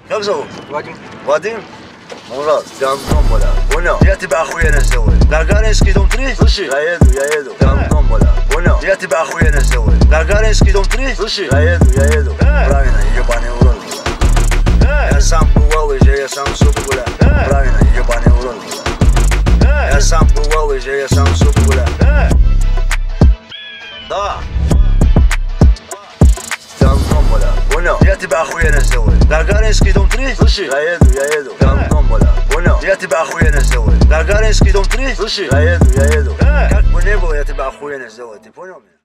Как зовут? Вадим. Вадим? Мурат, гандон, бля. Понял? Я тебя охуенно сделаю. Гагаринский дом 3? Слушай, я еду. Гандон, бля. Понял? Я тебя охуенно сделаю. Гагаринский дом 3? Слушай, я еду. Правильно, ебаный урод, бля. Я сам бывал уже, я сам сука, бля. Правильно, ебаный урод, бля. Я сам бывал уже, я сам сука, бля. Да. Гандон, бля. Понял? Я тебя охуенно сделаю. Гагаринский дом 3? Слушай, я еду. Гандон, бля. Понял? Я тебя охуенно сделаю. Гагаринский дом 3? Слушай, я еду. Как бы не было, я тебя охуенно сделаю. Ты понял меня?